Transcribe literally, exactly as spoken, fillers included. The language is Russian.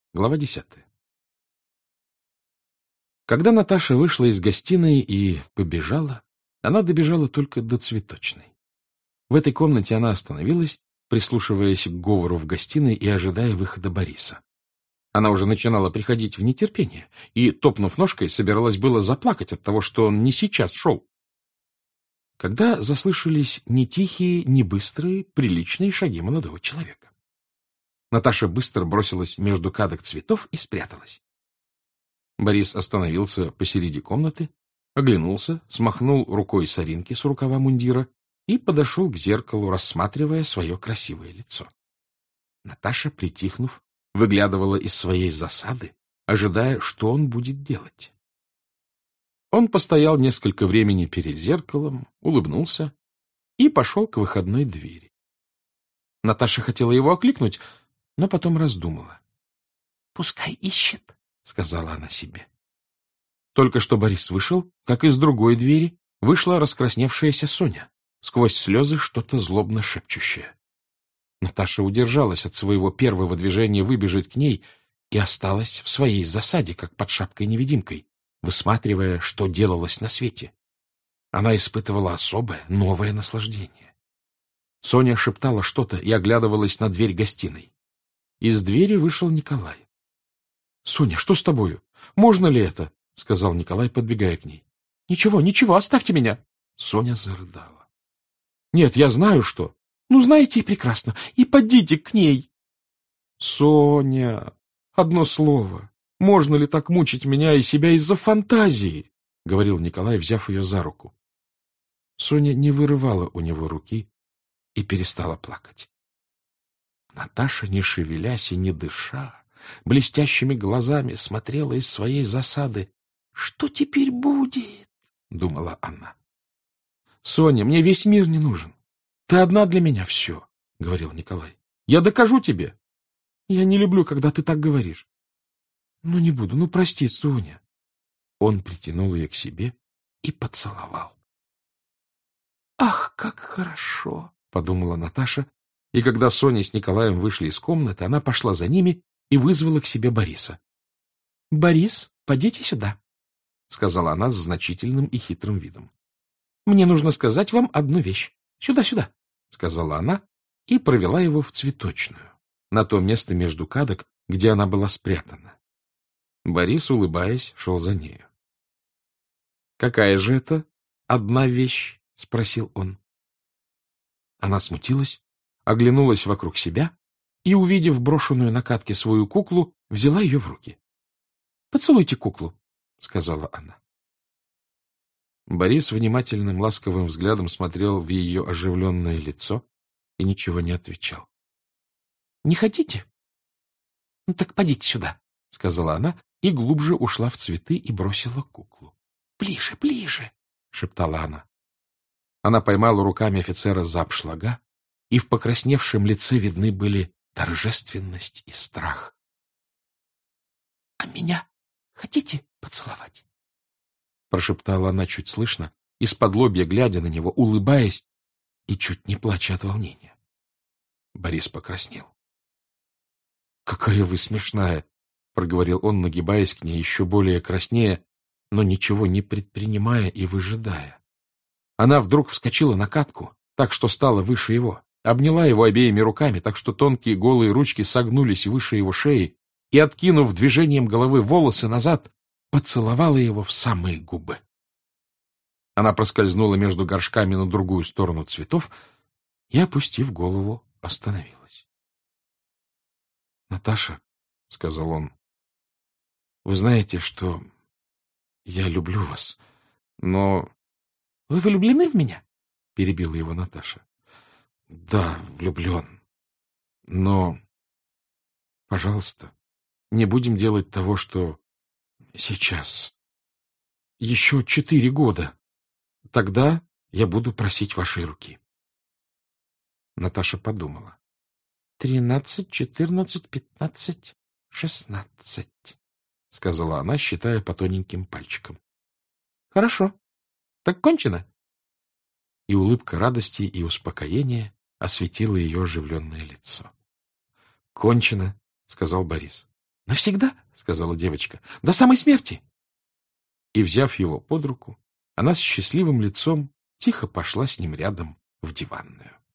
Глава десятая. Когда Наташа вышла из гостиной и побежала, она добежала только до цветочной. В этой комнате она остановилась, прислушиваясь к говору в гостиной и ожидая выхода Бориса. Она уже начинала приходить в нетерпение и, топнув ножкой, собиралась было заплакать от того, что он не сейчас шел. Когда заслышались не тихие, не быстрые, приличные шаги молодого человека. Наташа быстро бросилась между кадок цветов и спряталась. Борис остановился посреди комнаты, оглянулся, смахнул рукой соринки с рукава мундира и подошел к зеркалу, рассматривая свое красивое лицо. Наташа, притихнув, выглядывала из своей засады, ожидая, что он будет делать. Он постоял несколько времени перед зеркалом, улыбнулся и пошел к выходной двери. Наташа хотела его окликнуть, но потом раздумала. — Пускай ищет, — сказала она себе. Только что Борис вышел, как из другой двери вышла раскрасневшаяся Соня, сквозь слезы что-то злобно шепчущее. Наташа удержалась от своего первого движения выбежать к ней и осталась в своей засаде, как под шапкой-невидимкой, высматривая, что делалось на свете. Она испытывала особое, новое наслаждение. Соня шептала что-то и оглядывалась на дверь гостиной. Из двери вышел Николай. — Соня, что с тобою? Можно ли это? — сказал Николай, подбегая к ней. — Ничего, ничего, оставьте меня. Соня зарыдала. — Нет, я знаю, что. — Ну, знаете, и прекрасно. И подите к ней. — Соня, одно слово. Можно ли так мучить меня и себя из-за фантазии? — говорил Николай, взяв ее за руку. Соня не вырывала у него руки и перестала плакать. Наташа, не шевелясь и не дыша, блестящими глазами смотрела из своей засады. — Что теперь будет? — думала она. — Соня, мне весь мир не нужен. Ты одна для меня все, — говорил Николай. — Я докажу тебе. Я не люблю, когда ты так говоришь. — Ну, не буду, ну, прости, Соня. Он притянул ее к себе и поцеловал. — Ах, как хорошо, — подумала Наташа, и когда Соня с Николаем вышли из комнаты, она пошла за ними и вызвала к себе Бориса. — Борис, подите сюда, — сказала она с значительным и хитрым видом. — Мне нужно сказать вам одну вещь. Сюда, сюда, — сказала она и провела его в цветочную, на то место между кадок, где она была спрятана. Борис, улыбаясь, шел за нею. — Какая же это одна вещь? — спросил он. Она смутилась, оглянулась вокруг себя и, увидев брошенную на катке свою куклу, взяла ее в руки. — Поцелуйте куклу, — сказала она. Борис внимательным ласковым взглядом смотрел в ее оживленное лицо и ничего не отвечал. — Не хотите? — Ну так подите сюда, — сказала она и глубже ушла в цветы и бросила куклу. — Ближе, ближе, — шептала она. Она поймала руками офицера за обшлага, и в покрасневшем лице видны были торжественность и страх. — А меня хотите поцеловать? — прошептала она чуть слышно, исподлобья глядя на него, улыбаясь и чуть не плача от волнения. Борис покраснел. — Какая вы смешная! — проговорил он, нагибаясь к ней еще более краснея, но ничего не предпринимая и выжидая. Она вдруг вскочила на катку, так что стала выше его, обняла его обеими руками, так что тонкие голые ручки согнулись выше его шеи, и, откинув движением головы волосы назад, поцеловала его в самые губы. Она проскользнула между горшками на другую сторону цветов и, опустив голову, остановилась. — Наташа, — сказал он, — вы знаете, что я люблю вас, но... — Вы влюблены в меня? — перебила его Наташа. — Да, влюблен. Но, пожалуйста, не будем делать того, что сейчас. Еще четыре года. Тогда я буду просить вашей руки. Наташа подумала. — Тринадцать, четырнадцать, пятнадцать, шестнадцать, — сказала она, считая по тоненьким пальчикам. — Хорошо. Так кончено? И улыбка радости и успокоения осветила ее оживленное лицо. — Кончено, — сказал Борис. — Навсегда, — сказала девочка, — до самой смерти. И, взяв его под руку, она с счастливым лицом тихо пошла с ним рядом в диванную.